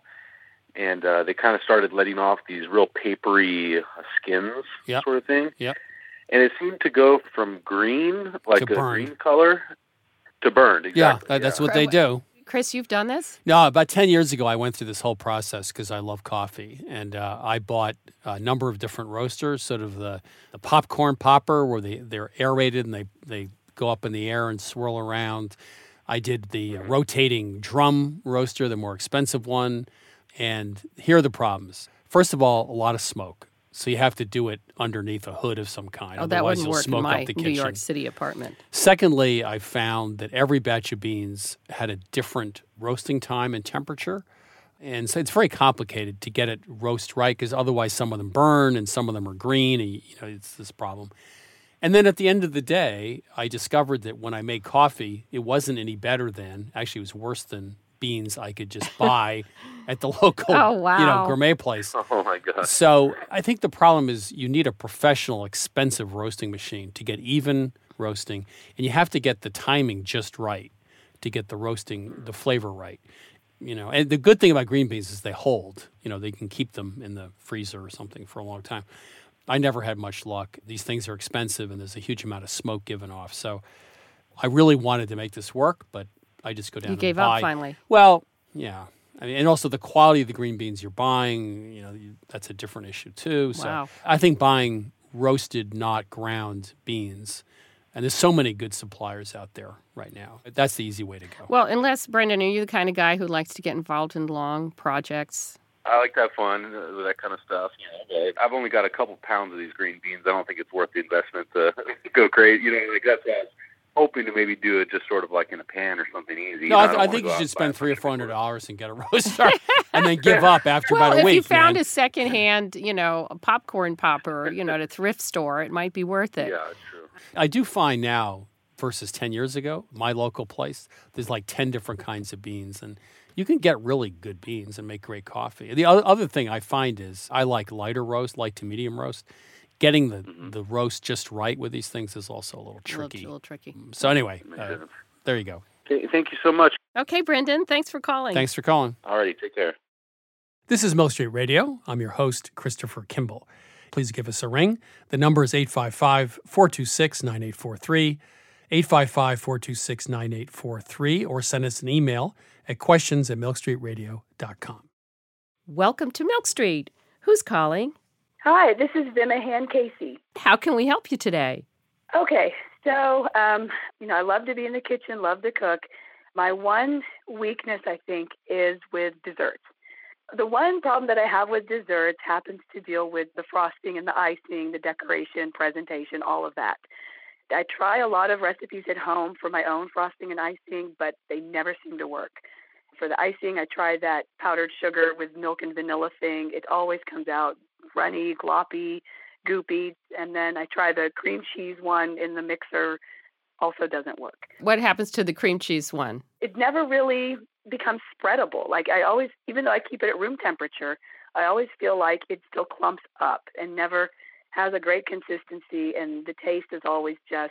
and they kind of started letting off these real papery skins sort of thing. Yep. And it seemed to go from green, like to a burn. green color, to burned. Exactly. Yeah, that's what they do. Chris, you've done this? No, about 10 years ago, I went through this whole process because I love coffee. And I bought a number of different roasters, sort of the popcorn popper where they're aerated and they go up in the air and swirl around. I did the rotating drum roaster, the more expensive one. And here are the problems. First of all, a lot of smoke. So you have to do it underneath a hood of some kind. Oh, that Otherwise, wouldn't you'll work in smoke my up the New kitchen. York City apartment. Secondly, I found that every batch of beans had a different roasting time and temperature. And so it's very complicated to get it roast right because otherwise some of them burn and some of them are green. And, it's this problem. And then at the end of the day, I discovered that when I made coffee, it wasn't any better than, actually it was worse than beans I could just buy at the local gourmet place. Oh, my God. So I think the problem is you need a professional, expensive roasting machine to get even roasting, and you have to get the timing just right to get the roasting, the flavor right. And the good thing about green beans is they hold. They can keep them in the freezer or something for a long time. I never had much luck. These things are expensive, and there's a huge amount of smoke given off. So I really wanted to make this work, but I just go down and buy. You gave up finally. Well, yeah. And also the quality of the green beans you're buying, that's a different issue too. So Wow. I think buying roasted, not ground beans, and there's so many good suppliers out there right now. That's the easy way to go. Well, unless, Brendan, are you the kind of guy who likes to get involved in long projects? I like to have fun with that kind of stuff. I've only got a couple pounds of these green beans. I don't think it's worth the investment to go crazy. That's what I was hoping to maybe do it just sort of like in a pan or something easy. No, I think you should spend $300 or $400 and get a roaster and then give up after about a week. If you found man. a secondhand, a popcorn popper, at a thrift store, it might be worth it. Yeah, true. I do find now versus 10 years ago, my local place, there's like 10 different kinds of beans, and you can get really good beans and make great coffee. The other thing I find is I like lighter roast, light to medium roast. Getting the roast just right with these things is also a little tricky. A little tricky. So anyway, there you go. Thank you so much. Okay, Brendan, thanks for calling. Thanks for calling. All righty, take care. This is Milk Street Radio. I'm your host, Christopher Kimball. Please give us a ring. The number is 855-426-9843, 855-426-9843, or send us an email at questions@milkstreetradio.com. Welcome to Milk Street. Who's calling? Hi, this is Vimahan Casey. How can we help you today? Okay, so, I love to be in the kitchen, love to cook. My one weakness, I think, is with desserts. The one problem that I have with desserts happens to deal with the frosting and the icing, the decoration, presentation, all of that. I try a lot of recipes at home for my own frosting and icing, but they never seem to work. For the icing, I try that powdered sugar with milk and vanilla thing. It always comes out runny, gloppy, goopy. And then I try the cream cheese one in the mixer. Also doesn't work. What happens to the cream cheese one? It never really becomes spreadable. Like I always, even though I keep it at room temperature, I always feel like it still clumps up and never has a great consistency, and the taste is always just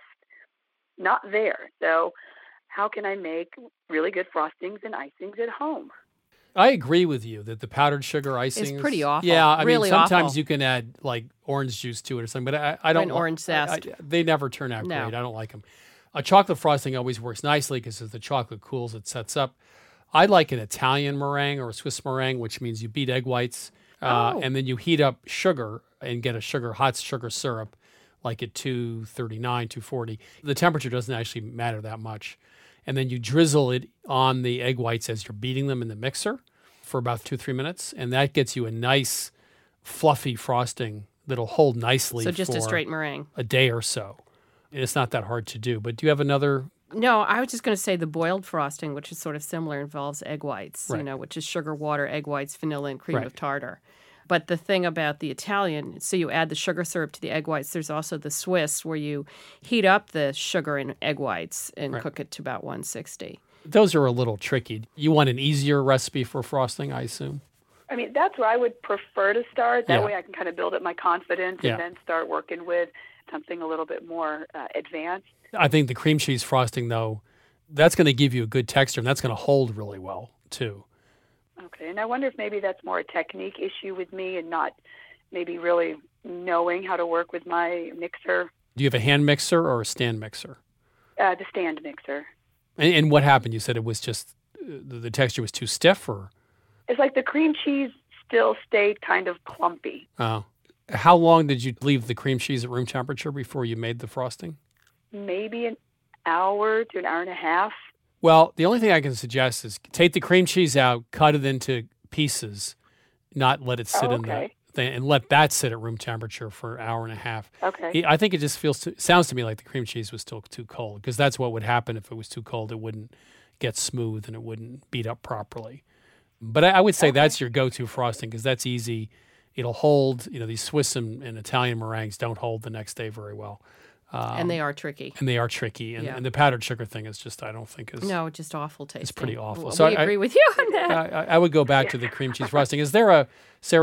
not there. So how can I make really good frostings and icings at home? I agree with you that the powdered sugar icing is pretty awful. Yeah, I really mean, sometimes awful. You can add like orange juice to it or something, but I don't. And orange zest. They never turn out No. great. I don't like them. A chocolate frosting always works nicely because as the chocolate cools, it sets up. I like an Italian meringue or a Swiss meringue, which means you beat egg whites and then you heat up sugar and get a hot sugar syrup, like at 239, 240. The temperature doesn't actually matter that much. And then you drizzle it on the egg whites as you're beating them in the mixer for about 2-3 minutes. And that gets you a nice, fluffy frosting that'll hold nicely So just for a straight meringue. a day or so. And it's not that hard to do. But do you have another? No, I was just going to say the boiled frosting, which is sort of similar, involves egg whites, Right. which is sugar, water, egg whites, vanilla, and cream Right. of tartar. But the thing about the Italian, so you add the sugar syrup to the egg whites. There's also the Swiss, where you heat up the sugar and egg whites and Right. cook it to about 160. Those are a little tricky. You want an easier recipe for frosting, I assume? I mean, that's where I would prefer to start. That Yeah. way I can kind of build up my confidence Yeah. and then start working with something a little bit more advanced. I think the cream cheese frosting, though, that's going to give you a good texture, and that's going to hold really well, too. Okay, and I wonder if maybe that's more a technique issue with me and not maybe really knowing how to work with my mixer, Do you have a hand mixer or a stand mixer? the stand mixer. And what happened? You said it was just the texture was too stiff, or It's like the cream cheese still stayed kind of clumpy. how long did you leave the cream cheese at room temperature before you made the frosting? Maybe an hour to an hour and a half. Well, the only thing I can suggest is take the cream cheese out, cut it into pieces, not let it sit in the thing, and let that sit at room temperature for an hour and a half. Okay. I think it just sounds to me like the cream cheese was still too cold, because that's what would happen if it was too cold. It wouldn't get smooth and it wouldn't beat up properly. But I would say that's your go-to frosting, because that's easy. It'll hold. These Swiss and Italian meringues don't hold the next day very well. And they are tricky. And they are tricky. And, Yeah. and the powdered sugar thing is just, I don't think is... No, just awful tasting. It's pretty awful. Well, So we agree with you on that. I would go back to the cream cheese frosting. Is there a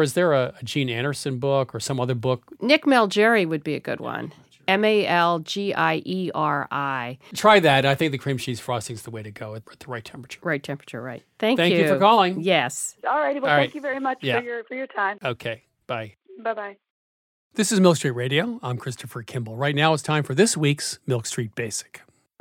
Gene Anderson book or some other book? Nick Malgeri would be a good one. Malgieri. Try that. I think the cream cheese frosting is the way to go at the right temperature. Right temperature, right. Thank Thank you for calling. Yes. All righty. Well, All right. thank you very much Yeah. for your time. Okay. Bye. Bye-bye. This is Milk Street Radio. I'm Christopher Kimball. Right now it's time for this week's Milk Street Basic.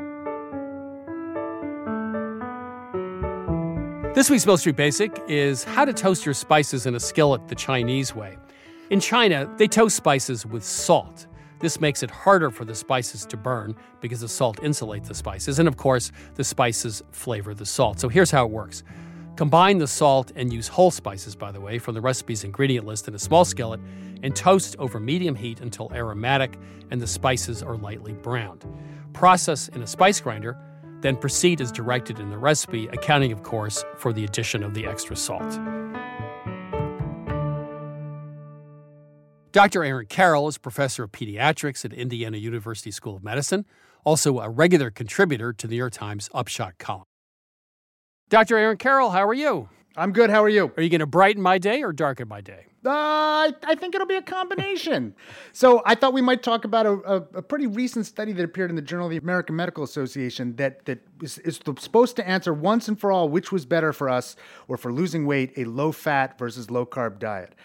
This week's Milk Street Basic is how to toast your spices in a skillet the Chinese way. In China, they toast spices with salt. This makes it harder for the spices to burn because the salt insulates the spices. And of course, the spices flavor the salt. So here's how it works. Combine the salt and use whole spices, by the way, from the recipe's ingredient list in a small skillet and toast over medium heat until aromatic and the spices are lightly browned. Process in a spice grinder, then proceed as directed in the recipe, accounting, of course, for the addition of the extra salt. Dr. Aaron Carroll is professor of pediatrics at Indiana University School of Medicine, also a regular contributor to the New York Times Upshot column. Dr. Aaron Carroll, how are you? I'm good. How are you? Are you going to brighten my day or darken my day? I think it'll be a combination. So I thought we might talk about a pretty recent study that appeared in the Journal of the American Medical Association that is supposed to answer once and for all which was better for us or for losing weight, a low-fat versus low-carb diet.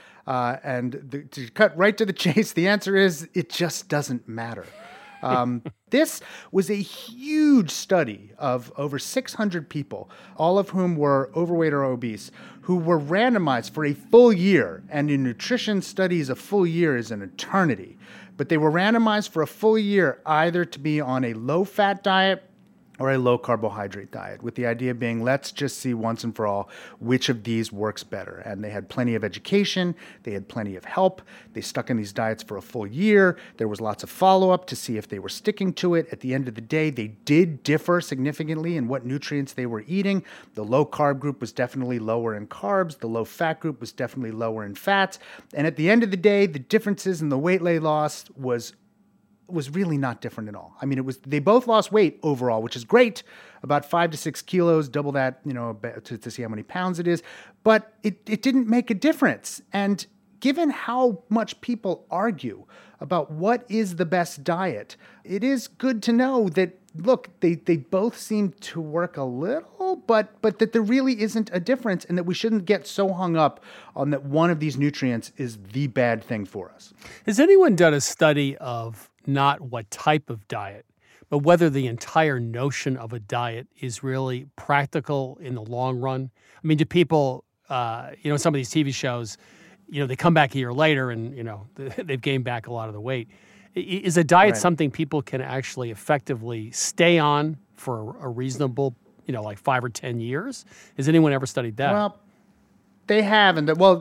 To cut right to the chase, the answer is it just doesn't matter. This was a huge study of over 600 people, all of whom were overweight or obese, who were randomized for a full year. And in nutrition studies, a full year is an eternity. But they were randomized for a full year either to be on a low-fat diet or a low-carbohydrate diet, with the idea being, let's just see once and for all which of these works better. And they had plenty of education. They had plenty of help. They stuck in these diets for a full year. There was lots of follow-up to see if they were sticking to it. At the end of the day, they did differ significantly in what nutrients they were eating. The low-carb group was definitely lower in carbs. The low-fat group was definitely lower in fats. And at the end of the day, the differences in the weight loss was really not different at all. I mean, they both lost weight overall, which is great, about 5 to 6 kilos, double that, to see how many pounds it is. But it didn't make a difference. And given how much people argue about what is the best diet, it is good to know that, look, they both seem to work a little, but that there really isn't a difference and that we shouldn't get so hung up on that one of these nutrients is the bad thing for us. Has anyone done a study of not what type of diet, but whether the entire notion of a diet is really practical in the long run? I mean, do people, some of these TV shows, they come back a year later and, they've gained back a lot of the weight. Is a diet something people can actually effectively stay on for a reasonable, like 5 or 10 years? Has anyone ever studied that? Well, they have,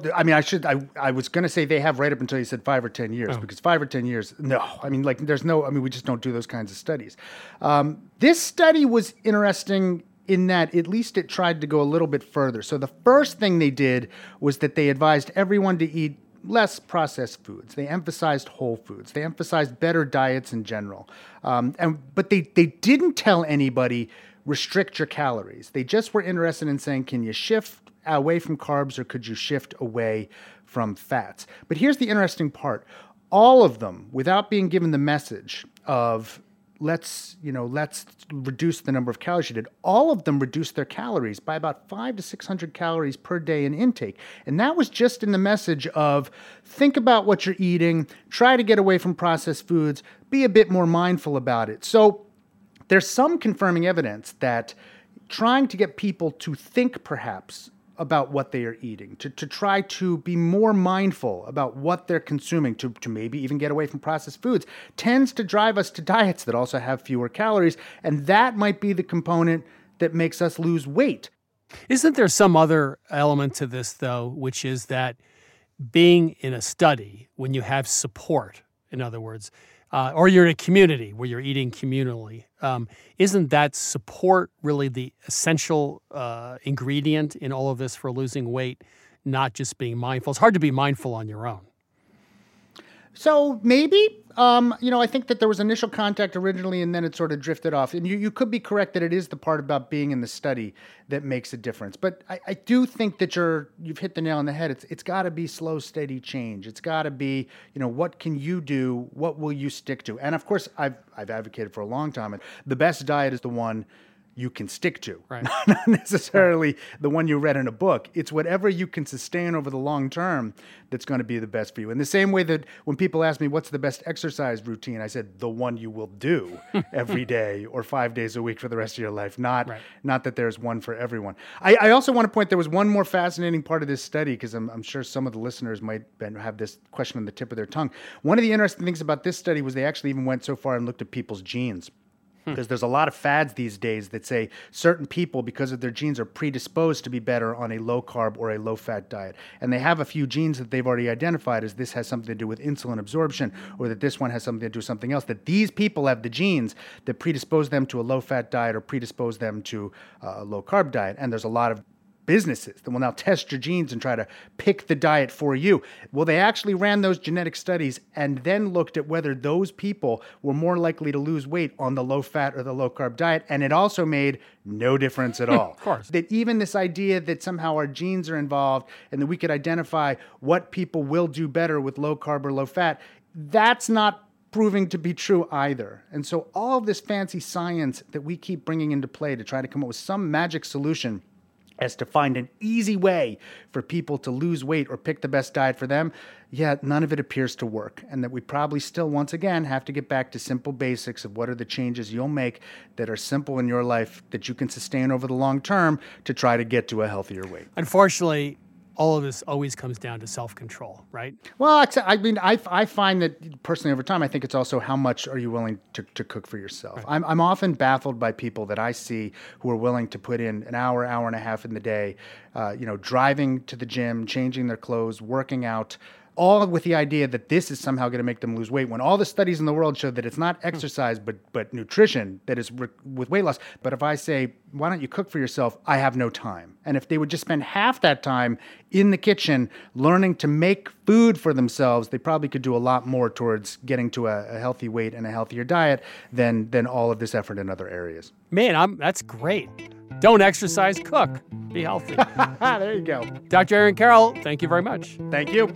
I was going to say they have right up until you said 5 or 10 years, because 5 or 10 years, no. We just don't do those kinds of studies. This study was interesting in that at least it tried to go a little bit further. So the first thing they did was that they advised everyone to eat less processed foods. They emphasized whole foods. They emphasized better diets in general. But they didn't tell anybody, restrict your calories. They just were interested in saying, can you shift away from carbs or could you shift away from fats? But here's the interesting part. All of them, without being given the message of let's reduce the number of calories you did, all of them reduced their calories by about 500 to 600 calories per day in intake. And that was just in the message of think about what you're eating, try to get away from processed foods, be a bit more mindful about it. So there's some confirming evidence that trying to get people to think perhaps about what they are eating, to try to be more mindful about what they're consuming, to maybe even get away from processed foods, tends to drive us to diets that also have fewer calories. And that might be the component that makes us lose weight. Isn't there some other element to this, though, which is that being in a study, when you have support, in other words, or you're in a community where you're eating communally, isn't that support really the essential ingredient in all of this for losing weight, not just being mindful? It's hard to be mindful on your own. So maybe, I think that there was initial contact originally and then it sort of drifted off. And you could be correct that it is the part about being in the study that makes a difference. But I do think that you've hit the nail on the head. It's got to be slow, steady change. It's got to be, what can you do? What will you stick to? And of course, I've advocated for a long time. And the best diet is the one you can stick to, right? Not necessarily the one you read in a book. It's whatever you can sustain over the long term that's going to be the best for you. In the same way that when people ask me what's the best exercise routine, I said the one you will do every day or 5 days a week for the rest of your life, not that there's one for everyone. I also want to point, there was one more fascinating part of this study, because I'm sure some of the listeners might have this question on the tip of their tongue. One of the interesting things about this study was they actually even went so far and looked at people's genes. Because there's a lot of fads these days that say certain people, because of their genes, are predisposed to be better on a low-carb or a low-fat diet. And they have a few genes that they've already identified as this has something to do with insulin absorption, or that this one has something to do with something else, that these people have the genes that predispose them to a low-fat diet or predispose them to a low-carb diet. And there's a lot of businesses that will now test your genes and try to pick the diet for you. Well, they actually ran those genetic studies and then looked at whether those people were more likely to lose weight on the low-fat or the low-carb diet, and it also made no difference at all. Of course. That even this idea that somehow our genes are involved and that we could identify what people will do better with low-carb or low-fat, that's not proving to be true either. And so all of this fancy science that we keep bringing into play to try to come up with some magic solution as to find an easy way for people to lose weight or pick the best diet for them, none of it appears to work. And that we probably still, once again, have to get back to simple basics of what are the changes you'll make that are simple in your life that you can sustain over the long term to try to get to a healthier weight. Unfortunately, all of this always comes down to self-control, right? Well, I mean, I find that personally over time, I think it's also how much are you willing to cook for yourself. Right. I'm often baffled by people that I see who are willing to put in an hour and a half in the day, driving to the gym, changing their clothes, working out, all with the idea that this is somehow going to make them lose weight, when all the studies in the world show that it's not exercise, but nutrition that is with weight loss. But if I say, why don't you cook for yourself? I have no time. And if they would just spend half that time in the kitchen learning to make food for themselves, they probably could do a lot more towards getting to a healthy weight and a healthier diet than all of this effort in other areas. Man, that's great. Don't exercise, cook. Be healthy. There you go. Dr. Aaron Carroll, thank you very much. Thank you.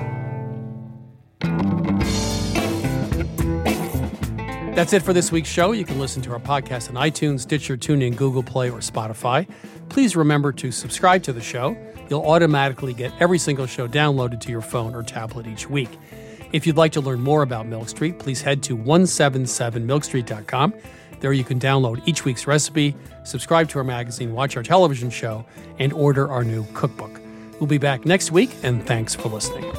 That's it for this week's show. You can listen to our podcast on iTunes, Stitcher, TuneIn, Google Play, or Spotify. Please remember to subscribe to the show. You'll automatically get every single show downloaded to your phone or tablet each week. If you'd like to learn more about Milk Street, please head to 177milkstreet.com. There you can download each week's recipe, subscribe to our magazine, watch our television show, and order our new cookbook. We'll be back next week, and thanks for listening.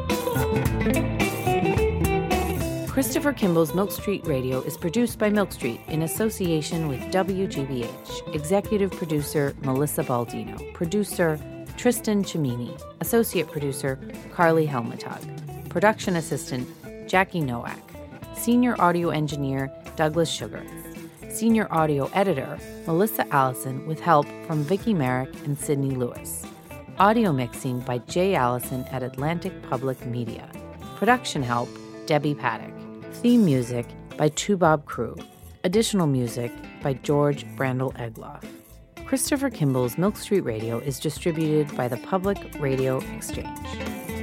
Christopher Kimball's Milk Street Radio is produced by Milk Street in association with WGBH. Executive producer Melissa Baldino. Producer Tristan Chimini. Associate producer Carly Helmetag. Production assistant Jackie Nowak. Senior audio engineer Douglas Sugar. Senior audio editor Melissa Allison with help from Vicki Merrick and Sydney Lewis. Audio mixing by Jay Allison at Atlantic Public Media. Production help Debbie Paddock. Theme music by Tubob Crew. Additional music by George Brandel Egloff. Christopher Kimball's Milk Street Radio is distributed by the Public Radio Exchange.